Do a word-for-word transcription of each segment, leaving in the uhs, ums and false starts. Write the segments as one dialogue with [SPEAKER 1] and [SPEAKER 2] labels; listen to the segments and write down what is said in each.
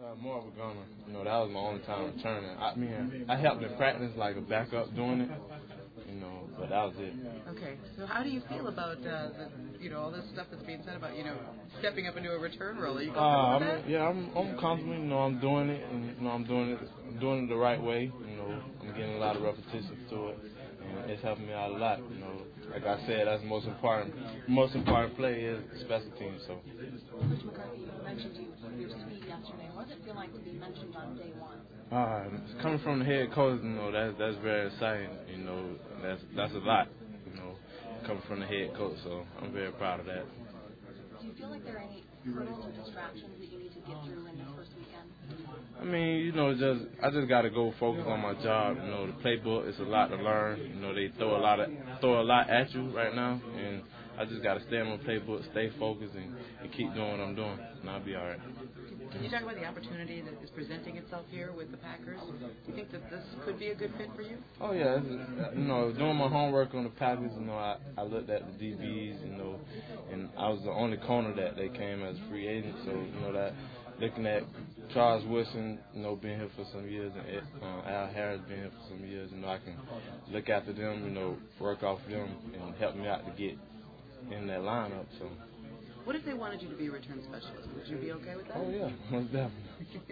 [SPEAKER 1] Uh, more of a gunner. You know, that was my only time returning. I mean, I helped in practice like a backup doing it. You know, but that was it.
[SPEAKER 2] Okay, so how do you feel about uh, the, you know, all this stuff that's being said about, you know, stepping up into a return role? Are you comfortable
[SPEAKER 1] uh,
[SPEAKER 2] with
[SPEAKER 1] I'm,
[SPEAKER 2] that?
[SPEAKER 1] Yeah, I'm, I'm comfortable. You know, I'm doing it, and you know, I'm doing it, I'm doing it the right way. You know, I'm getting a lot of repetitions to it, and it's helping me out a lot. You know, like I said, that's the most important. Most important play is special teams. So.
[SPEAKER 3] Coach McCarthy, you mentioned you, your speed yesterday. What does it feel like to be mentioned on day one?
[SPEAKER 1] Uh, coming from the head coach, you know, that's that's very exciting. You know, that's that's a lot. You know, coming from the head coach, so I'm very proud of that.
[SPEAKER 3] Do you feel like there are any hurdles or distractions that you need to get through in this first weekend?
[SPEAKER 1] I mean, you know, just I just got to go focus on my job. You know, the playbook is a lot to learn. You know, they throw a lot of throw a lot at you right now, and I just got to stay on my playbook, stay focused, and, and keep doing what I'm doing, and I'll be all right.
[SPEAKER 2] Can you talk about the opportunity that is presenting itself here with the Packers? Do you think that this could be a good fit for you?
[SPEAKER 1] Oh yeah, it's, you know, doing my homework on the Packers, you know, I, I looked at the D Bs, you know, and I was the only corner that they came as free agent, so you know that looking at Charles Woodson, you know, being here for some years, and uh, Al Harris being here for some years, you know, I can look after them, you know, work off them, and help me out to get in that lineup. So.
[SPEAKER 2] What if they wanted you to be a return specialist? Would you be okay with that?
[SPEAKER 1] Oh, yeah, most definitely.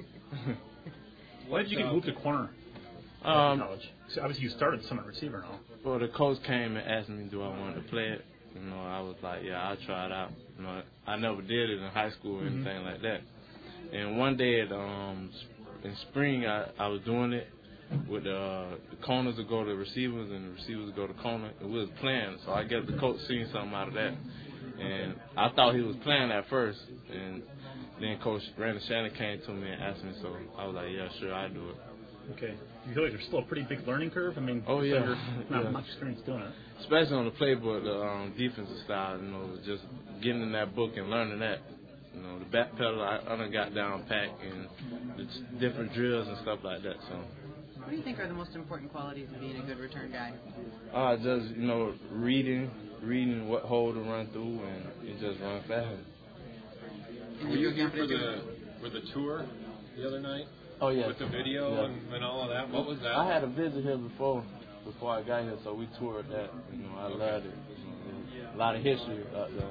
[SPEAKER 4] Why did you get moved to corner
[SPEAKER 1] um,
[SPEAKER 4] in college? So obviously, you started some at receiver now.
[SPEAKER 1] Well, the coach came and asked me, do I want to play it? You know, I was like, yeah, I'll try it out. You know, I never did it in high school or
[SPEAKER 4] mm-hmm.
[SPEAKER 1] anything like that. And one day at, um, in spring, I, I was doing it with uh, the corners to go to receivers and the receivers to go to corner. And we was playing, so I guess the coach seen something out of that. And I thought he was playing at first, and then Coach Brandon Shannon came to me and asked me, so I was like, yeah, sure, I'll do it.
[SPEAKER 4] Okay. You feel like there's still a pretty big learning curve? I mean,
[SPEAKER 1] oh, yeah.
[SPEAKER 4] You're not
[SPEAKER 1] yeah.
[SPEAKER 4] much experience doing it.
[SPEAKER 1] Especially on the playbook, the um, defensive style, you know, just getting in that book and learning that. You know, the back pedal, I, I done got down pat, and the different drills and stuff like that, so.
[SPEAKER 2] What do you think are the most important qualities of being a good return guy?
[SPEAKER 1] Uh, just, you know, reading, reading what hole to run through, and, and just run fast.
[SPEAKER 5] Were you here for the for the tour the other night?
[SPEAKER 1] Oh, yeah.
[SPEAKER 5] With the video
[SPEAKER 1] yeah.
[SPEAKER 5] and, and all of that? What was that?
[SPEAKER 1] I had a visit here before before I got here, so we toured that. You know, I okay. loved it. You know, a lot of history out there.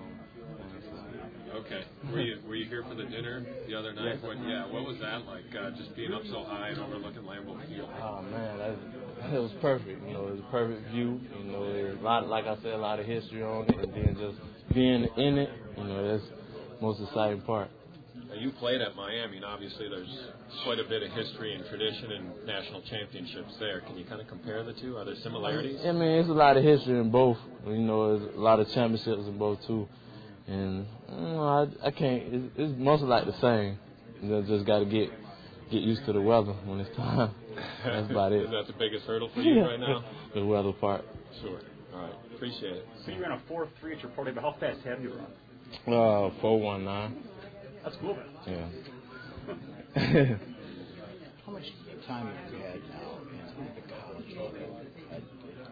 [SPEAKER 5] Okay. Were you were you here for the dinner the other night?
[SPEAKER 1] Yes.
[SPEAKER 5] What, yeah. What was that like? Uh, just being up so high and overlooking Lambeau Field.
[SPEAKER 1] Oh man, that, it was perfect. You know, it was a perfect view. You know, there's a lot, like I said, a lot of history on it, and then just being in it. You know, that's the most exciting part.
[SPEAKER 5] Now, you played at Miami, and obviously there's quite a bit of history and tradition and national championships there. Can you kind of compare the two? Are there similarities?
[SPEAKER 1] I mean, it's a lot of history in both. You know, there's a lot of championships in both too. And you know, I, I can't. It's, it's mostly like the same. You know, just got to get get used to the weather when it's time. That's about it.
[SPEAKER 5] Is that the biggest hurdle for you right now?
[SPEAKER 1] The weather part.
[SPEAKER 5] Sure. All right. Appreciate it.
[SPEAKER 4] So you ran a four three at your forty, but how fast have you run?
[SPEAKER 1] Uh, four one nine.
[SPEAKER 4] That's cool.
[SPEAKER 1] Yeah.
[SPEAKER 6] How much time have you had now in the college level at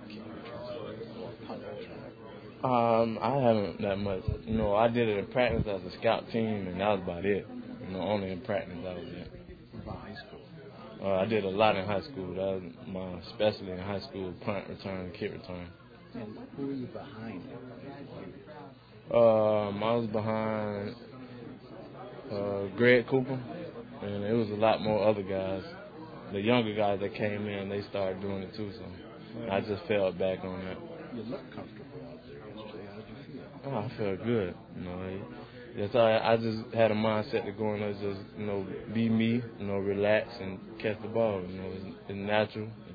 [SPEAKER 1] Um, I haven't that much. You know, I did it in practice as a scout team, and that was about it. You know, only in practice that was it.
[SPEAKER 6] What about high school?
[SPEAKER 1] Uh, I did a lot in high school. That was my specialty in high school: punt return and kick return.
[SPEAKER 6] And who were you behind?
[SPEAKER 1] Um, I was behind uh, Greg Cooper, and it was a lot more other guys. The younger guys that came in, they started doing it too. So I just fell back on that.
[SPEAKER 6] You look comfortable out there yesterday. How did you feel?
[SPEAKER 1] Oh, I felt good. You know, yes, I I just had a mindset to go in there, just you know, be me, you know, relax and catch the ball. You know, it's, it's natural.